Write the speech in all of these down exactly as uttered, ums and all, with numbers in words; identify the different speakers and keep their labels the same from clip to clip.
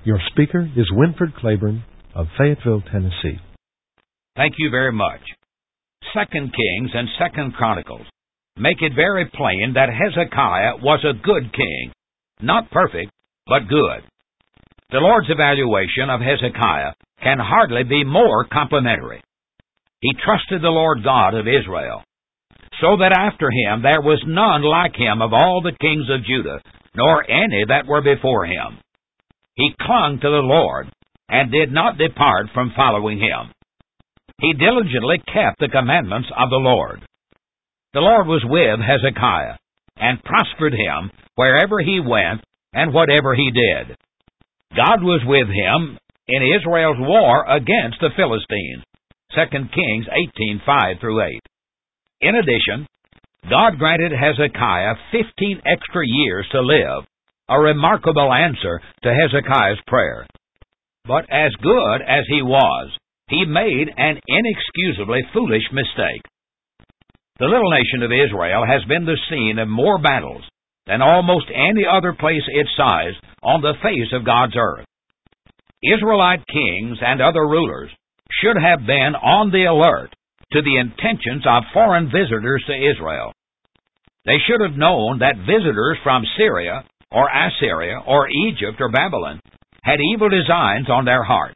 Speaker 1: Your speaker is Winford Claiborne of Fayetteville, Tennessee.
Speaker 2: Thank you very much. Second Kings and Second Chronicles make it very plain that Hezekiah was a good king. Not perfect, but good. The Lord's evaluation of Hezekiah can hardly be more complimentary. He trusted the Lord God of Israel, so that after him there was none like him of all the kings of Judah, nor any that were before him. He clung to the Lord, and did not depart from following him. He diligently kept the commandments of the Lord. The Lord was with Hezekiah, and prospered him wherever he went, and whatever he did. God was with him in Israel's war against the Philistines. Second Kings eighteen, five through eight. In addition, God granted Hezekiah fifteen extra years to live, a remarkable answer to Hezekiah's prayer. But as good as he was, he made an inexcusably foolish mistake. The little nation of Israel has been the scene of more battles than almost any other place its size on the face of God's earth. Israelite kings and other rulers should have been on the alert to the intentions of foreign visitors to Israel. They should have known that visitors from Syria or Assyria or Egypt or Babylon had evil designs on their hearts.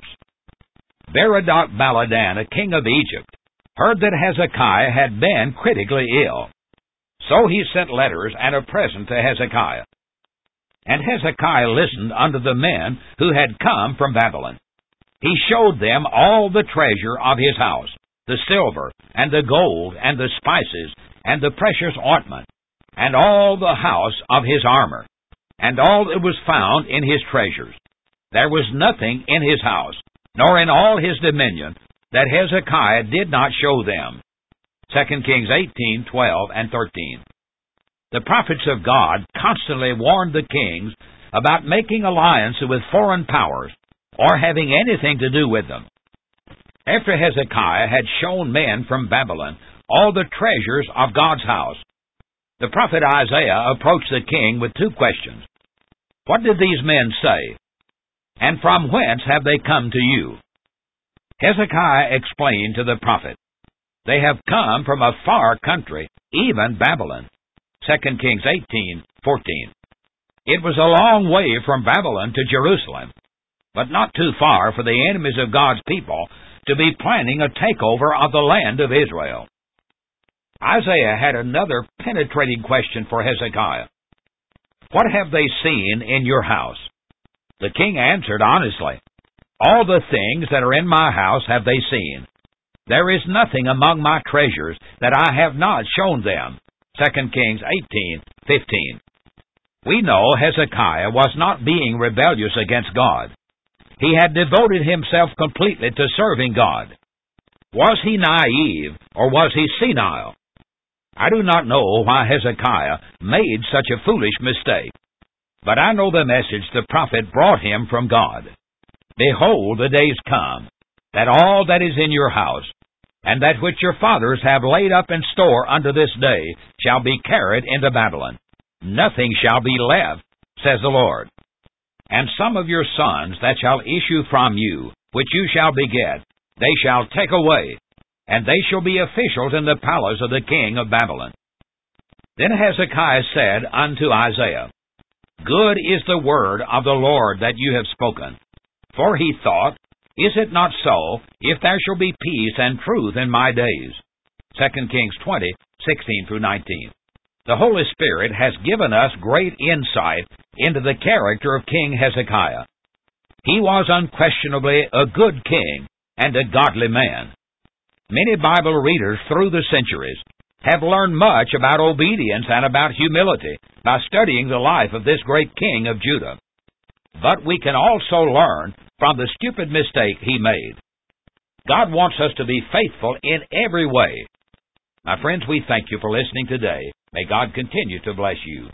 Speaker 2: Berodach Baladan, a king of Egypt, heard that Hezekiah had been critically ill. So he sent letters and a present to Hezekiah. And Hezekiah listened unto the men who had come from Babylon. He showed them all the treasure of his house, the silver, and the gold, and the spices, and the precious ointment, and all the house of his armor, and all that was found in his treasures. There was nothing in his house, nor in all his dominion, that Hezekiah did not show them. Second Kings eighteen, twelve, and thirteen. The prophets of God constantly warned the kings about making alliance with foreign powers, or having anything to do with them. After Hezekiah had shown men from Babylon all the treasures of God's house, the prophet Isaiah approached the king with two questions. What did these men say? And from whence have they come to you? Hezekiah explained to the prophet, They have come from a far country, even Babylon. Second Kings eighteen, fourteen. It was a long way from Babylon to Jerusalem, but not too far for the enemies of God's people to be planning a takeover of the land of Israel. Isaiah had another penetrating question for Hezekiah. What have they seen in your house? The king answered honestly, All the things that are in my house have they seen. There is nothing among my treasures that I have not shown them. Second Kings eighteen, fifteen. We know Hezekiah was not being rebellious against God. He had devoted himself completely to serving God. Was he naive, or was he senile? I do not know why Hezekiah made such a foolish mistake, but I know the message the prophet brought him from God. Behold, the days come, that all that is in your house, and that which your fathers have laid up in store unto this day, shall be carried into Babylon. Nothing shall be left, says the Lord. And some of your sons that shall issue from you, which you shall beget, they shall take away, and they shall be officials in the palace of the king of Babylon. Then Hezekiah said unto Isaiah, Good is the word of the Lord that you have spoken. For he thought, Is it not so, if there shall be peace and truth in my days? Second Kings twenty, sixteen through nineteen. The Holy Spirit has given us great insight into the character of King Hezekiah. He was unquestionably a good king and a godly man. Many Bible readers through the centuries have learned much about obedience and about humility by studying the life of this great king of Judah. But we can also learn from the stupid mistake he made. God wants us to be faithful in every way. My friends, we thank you for listening today. May God continue to bless you.